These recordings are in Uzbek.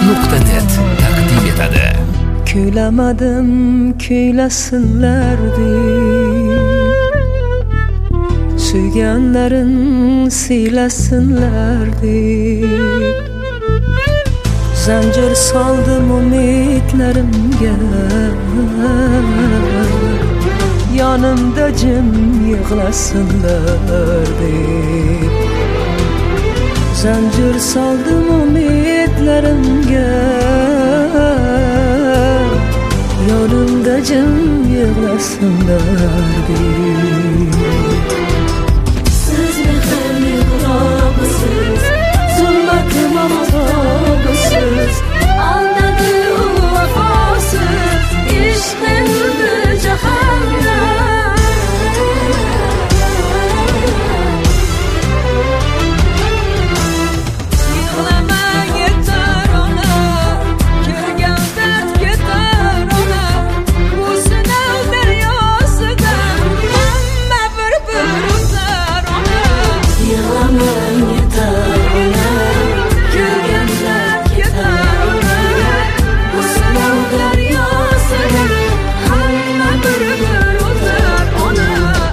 mp3.net taqdim etadi. Kuylamadim, kuylasinlar deb, suyganlarin siylasinlar deb, zanjir soldim umidlarimga, yonimda jim yig'lasinlar deb, zanjir soldim umidlarimga, yonimda jim yig'lasinlar deb. Siz mehrli g'urobisiz, zulmatim amazobisiz, aldadi u vafosiz, ishqimdi jahannam. Yig'lamang yetar ona, ko'rgan dard ketar ona, bu sinov daryosidan hamma bir o'tar ona. Yig'lamang yetar ona, ko'rgan dard ketar ona, bu sinov daryosidan hamma bir o'tar ona.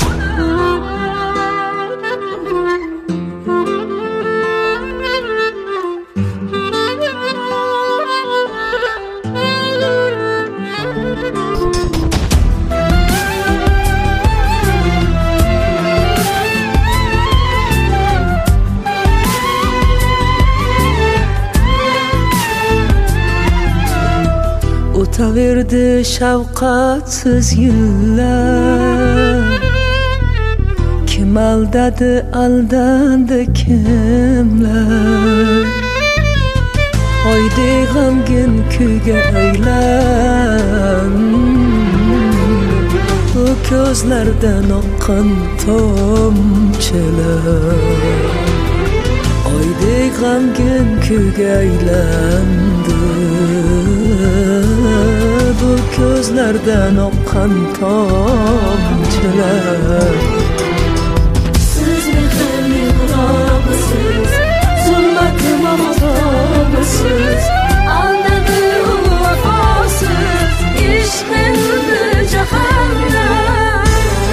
O'taverdi shafqatsiz yillar, kim aldadi, aldandi kimlar, oydek g'amgin kuyga aylan, bu ko'zlardan oqqan tomchilar, oydek g'amgin kuyga aylandi, bu ko'zlardan oqqan tomchilar. Siz mehrli g'urobisiz, zulmatim amazobisiz, aldadi u vafosiz, ishqimdi jahannam.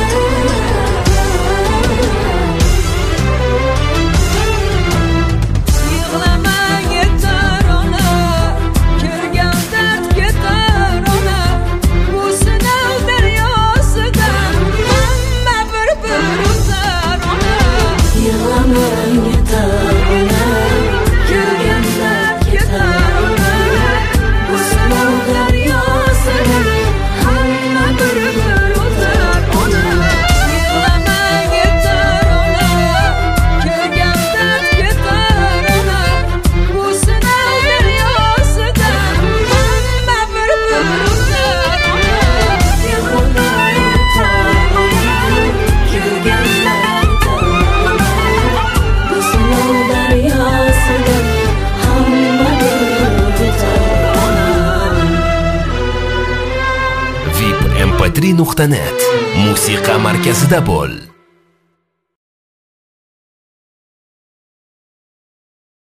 Yig'lamang yetar ona, ko'rgan dard ketar ona, bu sinov daryosidan hamma bir o'tar ona. Yig'lamang yetar ona, ko'rgan dard ketar ona, bu sinov daryosidan hamma bir o'tar ona. Yig'lamang yetar ona, ko'rgan dard ketar ona, bu sinov daryosidan hamma bir o'tar ona. Yig'lamang yetar ona, ko'rgan dard ketar ona, bu sinov daryosidan hamma bir o'tar ona. vip mp3.net musiqa markazida bo'l.